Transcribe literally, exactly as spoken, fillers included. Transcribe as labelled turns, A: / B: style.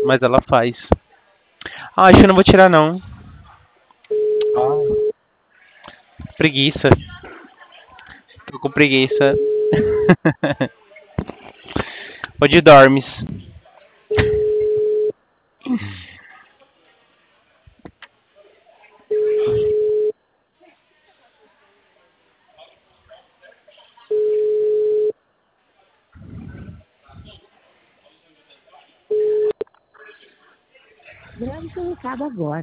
A: mas ela faz. Ah, acho que eu não vou tirar não.
B: Ah,
A: Preguiça. Tô com preguiça. Onde dormes?
C: Grave seu recado agora.